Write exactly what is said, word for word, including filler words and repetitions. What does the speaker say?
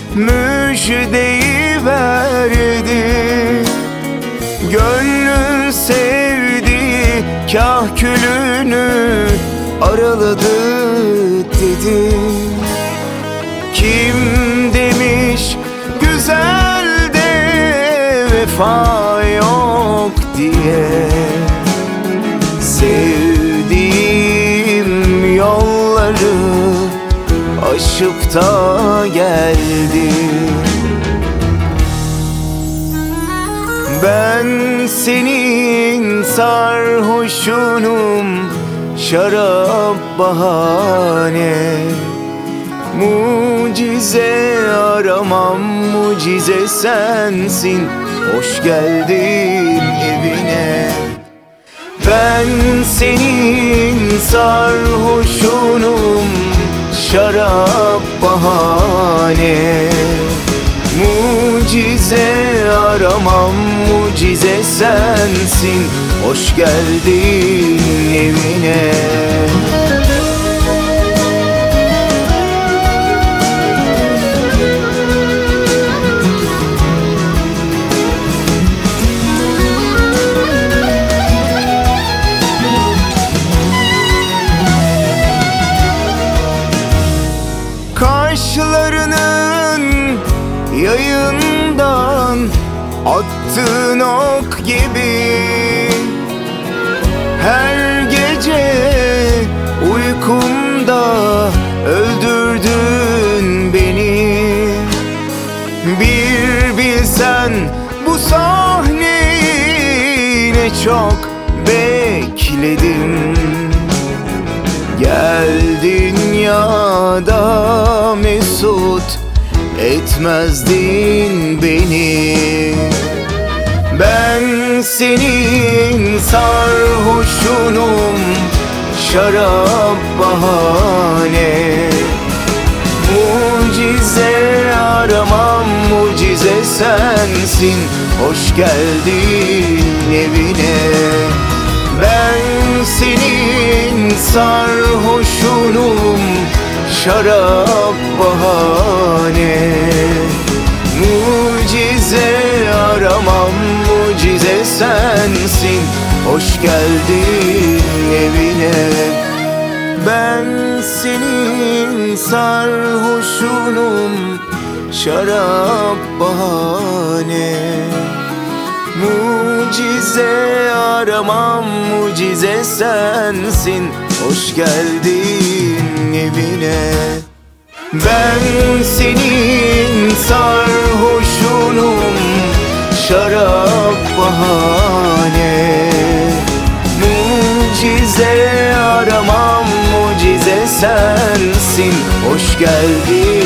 müjdeyi verdi. Gönlün sevdi, kah külünü araladı dedi. Kim demiş güzelde vefa yok diye. Sevdiğim yolları aşıp da geldi. Ben senin sarhoşunum, şarap bahane. Mucize aramam, mucize sensin, hoş geldin evine. Ben senin sarhoşunum, şarap bahane. Mucize aramam, mucize sensin, hoş geldin evine. Kaşlarının yayından attığın ok gibi her gece uykumda öldürdün beni. Bir bilsen bu sahneyi ne çok bekledim. Gel dünyada mesut etmezdin beni. Ben senin sarhoşunum, şarap bahane. Mucize aramam, mucize sensin, hoş geldin evine. Ben senin sarhoşunum, şarap bahane. Mucize aramam, mucize sensin, hoş geldin evine. Ben senin sarhoşunum, şarap bahane. Mucize aramam, mucize sensin, hoş geldin evine. Ben senin sarhoşunum, şarap bahane. Mucize aramam, mucize sensin, hoş geldin